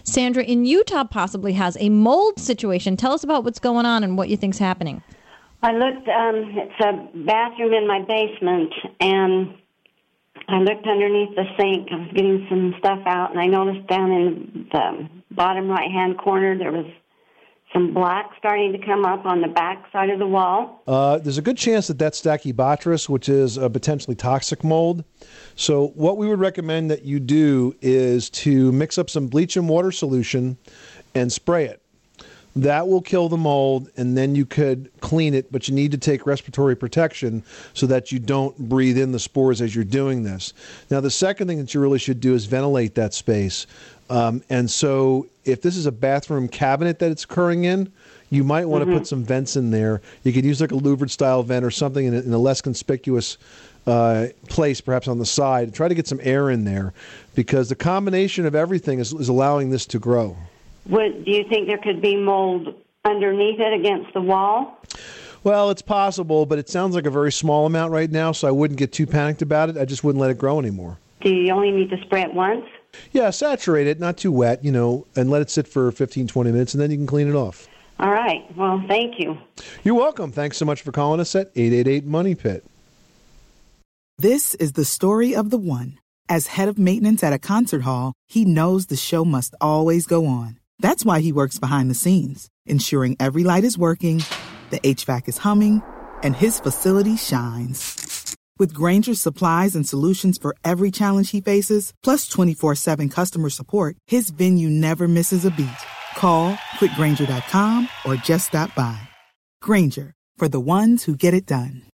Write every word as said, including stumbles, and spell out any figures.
Sandra in Utah possibly has a mold situation. Tell us about what's going on and what you think's happening. I looked, um, it's a bathroom in my basement, and I looked underneath the sink. I was getting some stuff out, and I noticed down in the bottom right-hand corner there was some black starting to come up on the back side of the wall. Uh, there's a good chance that that's Stachybotrys, which is a potentially toxic mold. So what we would recommend that you do is to mix up some bleach and water solution and spray it. That will kill the mold, and then you could clean it, but you need to take respiratory protection so that you don't breathe in the spores as you're doing this. Now, the second thing that you really should do is ventilate that space. Um, and so if this is a bathroom cabinet that it's occurring in, you might want mm-hmm. to put some vents in there. You could use like a louvered-style vent or something in a, in a less conspicuous uh, place, perhaps on the side. Try to get some air in there, because the combination of everything is, is allowing this to grow. Would, do you think there could be mold underneath it against the wall? Well, it's possible, but it sounds like a very small amount right now, so I wouldn't get too panicked about it. I just wouldn't let it grow anymore. Do you only need to spray it once? Yeah, saturate it, not too wet, you know, and let it sit for fifteen, twenty minutes, and then you can clean it off. All right. Well, thank you. You're welcome. Thanks so much for calling us at eight eight eight, money pit. This is the story of the one. As head of maintenance at a concert hall, he knows the show must always go on. That's why he works behind the scenes, ensuring every light is working, the H V A C is humming, and his facility shines. With Grainger's supplies and solutions for every challenge he faces, plus twenty-four seven customer support, his venue never misses a beat. Call quick grainger dot com or just stop by. Grainger, for the ones who get it done.